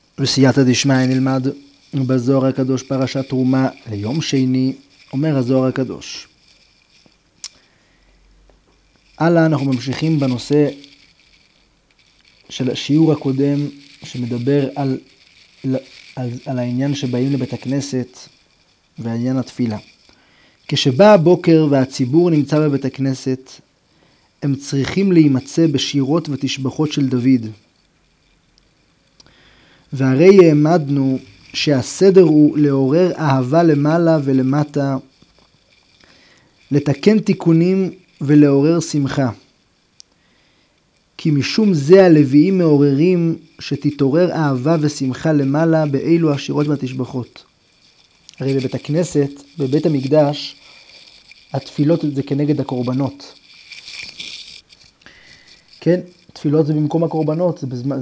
וסייעתא דשמיא נלמד בזוהר הקדוש פרשת תרומה ליום שני. אומר הזוהר הקדוש. הלאה אנחנו ממשיכים בנושא של השיעור הקודם שמדבר על העניין שבאים לבית הכנסת ועניין התפילה. כשבא הבוקר והציבור נמצא בבית הכנסת, הם צריכים להימצא בשירות ותשבחות של דוד. והרי העמדנו שהסדר הוא לעורר אהבה למעלה ולמטה, לתקן תיקונים ולעורר שמחה. כי משום זה הלוויים מעוררים שתתעורר אהבה ושמחה למעלה באילו השירות והתשבחות. הרי בבית הכנסת, בבית המקדש, התפילות זה כנגד הקורבנות. כן, תפילות זה במקום הקורבנות,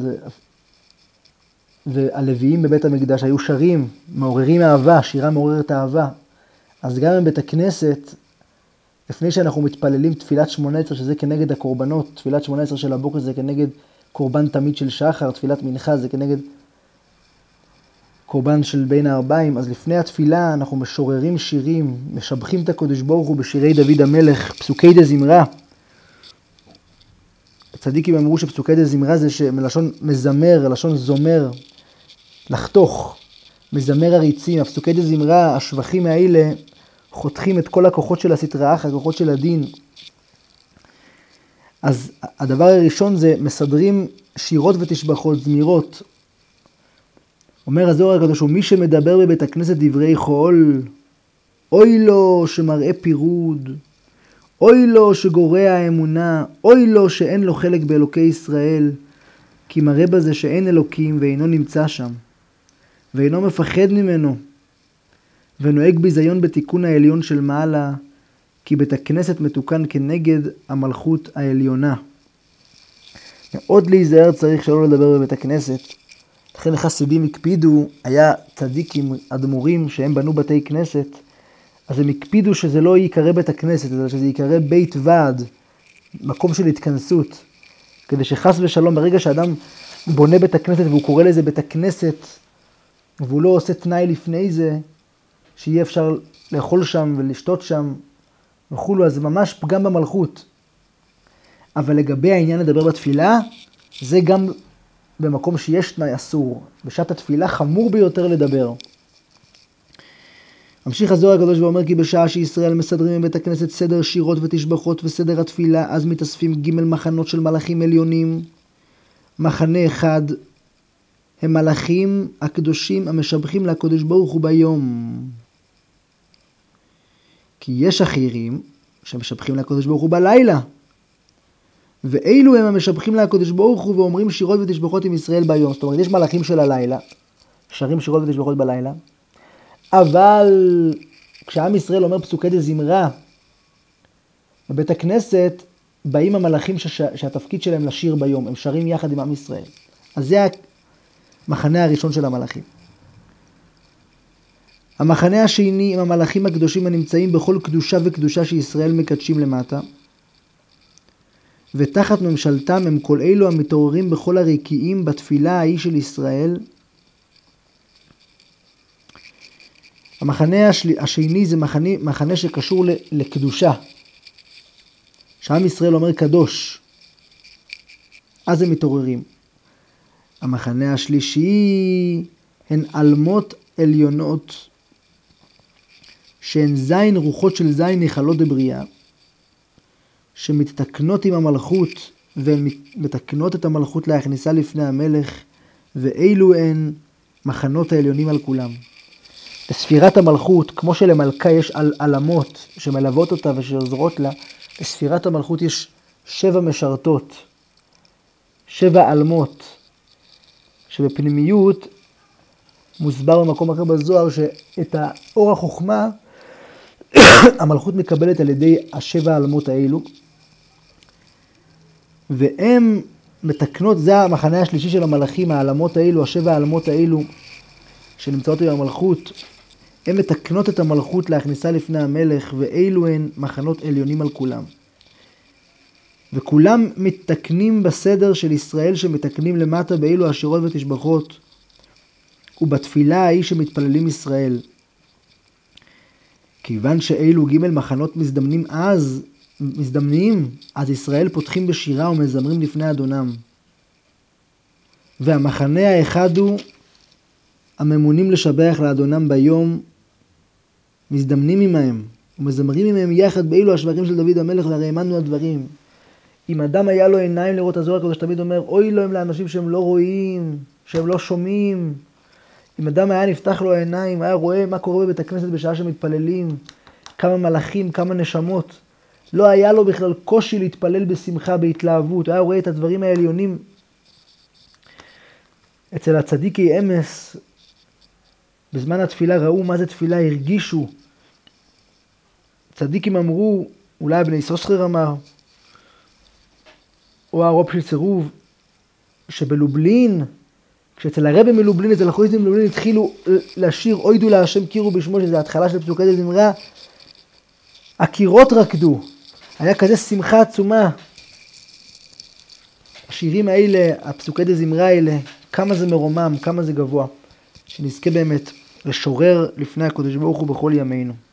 והלוויים בבית המקדש היו שרים, מעוררים אהבה, שירה מעוררת אהבה. אז גם בבית הכנסת, לפני שאנחנו מתפללים תפילת 18, שזה כנגד הקורבנות, תפילת 18 של הבוקר זה כנגד קורבן תמיד של שחר, תפילת מנחה זה כנגד קורבן של בין הארבעים. אז לפני התפילה אנחנו משוררים שירים, משבחים את הקדוש ברוך הוא בשירי דוד המלך, פסוקי דזמרה. הצדיקים אמרו שפסוקי דזמרה זה מלשון מזמר, לשון זומר, לחתוך, מזמר הריצים. הפסוקי דזמרה, השבחים האלה, חותכים את כל הכוחות של הסטרא אחרא, הכוחות של הדין. אז הדבר הראשון זה מסדרים שירות ותשבחות, זמירות. אומר הזוהר הקדוש, מי שמדבר בבית הכנסת דברי חול, אוי לו שמראה פירוד, אוי לו שגורע האמונה, אוי לו שאין לו חלק באלוקי ישראל, כי מראה בזה שאין אלוקים ואינו נמצא שם, ואינו מפחד ממנו, ונוהג ביזיון בתיקון העליון של מעלה, כי בית הכנסת מתוקן כנגד המלכות העליונה. מאוד להיזהר צריך שלא לדבר בבית הכנסת. לכן חסידים הקפידו, היה צדיקים אדמו"רים שהם בנו בתי כנסת, אז הם הקפידו שזה לא ייקרא בית הכנסת, אלא שזה ייקרא בית ועד, מקום של התכנסות, כדי שחס ושלום ברגע שאדם בונה בית הכנסת והוא קורא לזה בית הכנסת, והוא לא עושה תנאי לפני זה, שיהיה אפשר לאכול שם ולשתות שם וכולו, אז זה ממש פגם במלכות. אבל לגבי העניין לדבר בתפילה, זה גם במקום שיש תנאי אסור. בשעת התפילה חמור ביותר לדבר. ממשיך הזוהר הקדוש ואומר כי בשעה שישראל מסדרים בבית הכנסת סדר שירות ותשבחות וסדר התפילה, אז מתאספים ג' מחנות של מלאכים עליונים. מחנה אחד הם מלאכים הקדושים המשבחים לקדוש ברוך הוא ביום. כי יש אחרים שמשבחים לקדוש ברוך הוא בלילה. ואילו הם המשבחים לקדוש ברוך הוא ואומרים שירות ותשבחות עם ישראל ביום. זאת אומרת, יש מלאכים של הלילה, שרים שירות ותשבחות בלילה, אבל כשעם ישראל אומר פסוקי דזמרה בבית הכנסת, באים המלאכים שהתפקיד שלהם לשיר ביום, הם שרים יחד עם עם ישראל. אז זה המחנה הראשון של המלאכים. המחנה השני עם המלאכים הקדושים הנמצאים בכל קדושה וקדושה שישראל מקדשים למטה, ותחת ממשלתם הם כל אלו המתעוררים בכל הרקיעים בתפילה ההיא של ישראל. המחנה השני זה מחנה שקשור לקדושה, שעם ישראל אומר קדוש, אז הם מתעוררים. המחנה השלישי הן אלמות עליונות, שהן זין רוחות של זין נחלות דבריאה, שמתתקנות עם המלכות, והן מתקנות את המלכות להכניסה לפני המלך, ואילו הן מחנות העליונים על כולם. בספירת המלכות, כמו שלמלכה יש אלמות שמלוות אותה ושעוזרות לה, בספירת המלכות יש 7 משרתות, 7 אלמות, שבפנימיות מוסבר במקום אחר בזוהר שאת האור החוכמה המלכות מקבלת על ידי 7 האלמות האלו, והם מתקנות, זה המחנה השלישי של המלאכים, האלמות האלו, 7 האלמות האלו שנמצאות עם המלכות, הם מתקנות את המלכות להכניסה לפני המלך, ואילו הן מחנות עליונים על כולם. וכולם מתקנים בסדר של ישראל שמתקנים למטה באילו השירות ותשבחות, ובתפילה ההיא שמתפללים ישראל. כיוון שאלו ג' מחנות מזדמנים, אז ישראל פותחים בשירה ומזמרים לפני אדונם. והמחנה האחד הוא הממונים לשבח לאדונם ביום, מזדמנים עמהם ומזמרים עמהם יחד באילו השבחים של דוד המלך, והרי האמנו הדברים. אם אדם היה לו עיניים לראות, הזוהר הקדוש תמיד אומר, אוי לו הם לאנשים שהם לא רואים, שהם לא שומעים. אם אדם היה נפתח לו העיניים, היה רואה מה קורה בבית הכנסת בשעה שמתפללים, כמה מלאכים, כמה נשמות. לא היה לו בכלל קושי להתפלל בשמחה, בהתלהבות. היה רואה את הדברים העליונים. אצל הצדיקי אמס, בזמן התפילה ראו מה זה תפילה, הרגישו. צדיקים אמרו, אולי בני סוסחר אמר, או הרב של צירוב, שבלובלין, כשאצל הרבי מלובלין, אצל החויזים מלובלין, התחילו לשיר, אוידו להשם קירו בשמו, שזה התחלה של פסוקי דזמרה, הקירות רקדו, היה כזה שמחה עצומה. השירים האלה, הפסוקי דזמרה האלה, כמה זה מרומם, כמה זה גבוה, שנזכה באמת לשורר לפני הקדוש ברוך הוא בכל ימינו.